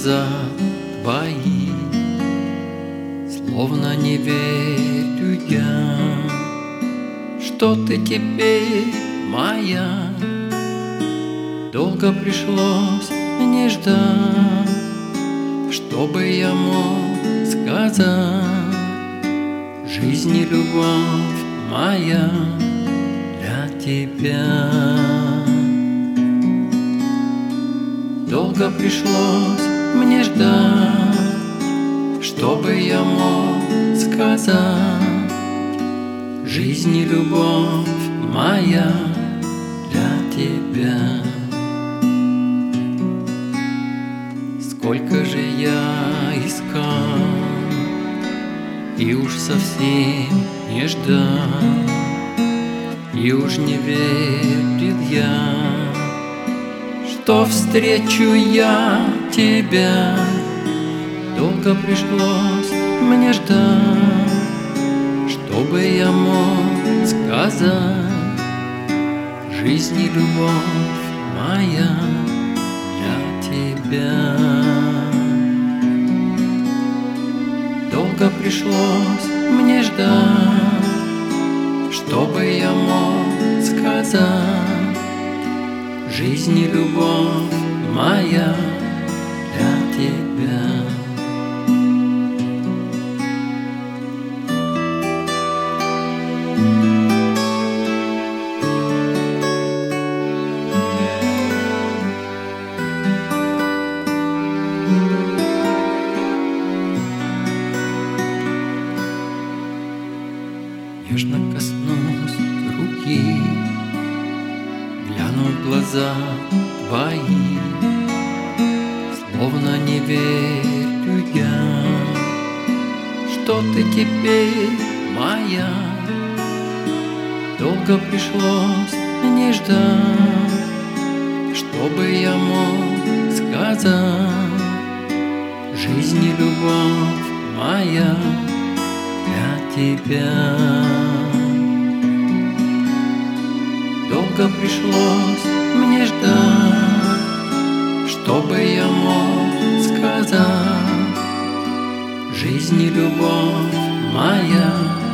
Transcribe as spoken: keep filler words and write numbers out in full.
глаза твои, словно не верю я, что ты теперь моя. Долго пришлось мне ждать, чтобы я мог сказать: жизнь и любовь моя для тебя. Долго пришлось мне ждать, чтобы я мог сказать: жизнь и любовь моя для тебя. Сколько же я искал и уж совсем не ждал, и уж не верил я, что встречу я тебя. Долго пришлось мне ждать, чтобы я мог сказать: жизнь и любовь моя для тебя. Долго пришлось мне ждать, чтобы я мог сказать: жизнь и любовь моя для тебя. Нежно коснусь руки, гляну в глаза твои, словно не верю я, что ты теперь моя. Долго пришлось мне ждать, чтобы я мог сказать: жизнь и любовь моя для тебя. Долго пришлось мне ждать, чтобы я мог сказать: жизнь и любовь моя